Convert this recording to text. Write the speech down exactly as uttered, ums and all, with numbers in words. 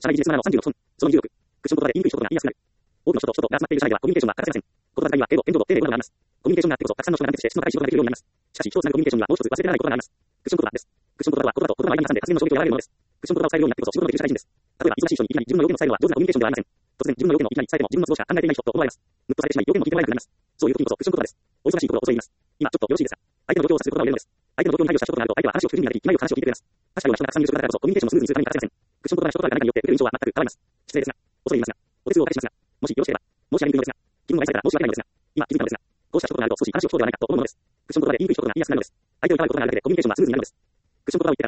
社内ビジネスマナーのさんじゅうろくほん。そのにじゅうろく。クッション言葉で言いにくい人とが言いやすくなる。多くの人と人とが集まっている社内ではコミュニケーションは欠かせません。言葉遣いは程度、天井度、丁寧語などがあります。コミュニケーションがあってこそ、たくさんの人が団結して質の高い仕事ができるようになります。しかし、人をつなぐコミュニケーションにはもう一つ忘れられないことがあります。クッション言葉です。クッション言葉は言葉と言葉の間に挟んで発言の衝撃を和らげるものです。クッション言葉を伝えるようになってこそ仕事のできる社会人です。例えば、忙しい人にいきなり自分の要件を伝えるのは上手なコミュニケーションではありません。突然、自分の要件をいきなり伝えても自分の都合しか考えていない人と思われます。ムッとされてしまい、要件も聞いてもらえなくなります。そういう時にこそクッション言葉です。お忙しいところを遅い言います。今ちょっとよろしいですか。相手の状況を察することが言えるのです。相手の状況に配慮した一言があると相手は話を聞くになり、前を話を聞いてくれます。確かに人がたくさんいる職場だからこそコミュニケーションをスムーズにするために欠かせません。クッション言葉が一言が何かによって受ける印象は全く変わります。失礼ですが、恐れ入りますが、お手数をおかけしますが、もしよろしければ、申し上げにくいのですが、気分の害されたら申し訳ないのですが、今気づいたのですが、こうした一言があると少し話を聞こうではないかと思うものです。クッション言葉で言いにくい一言が言いやすくなるのです。相手をいたわることがあるだけでコミュニケーションはスムーズになるのです。クッション言葉を言って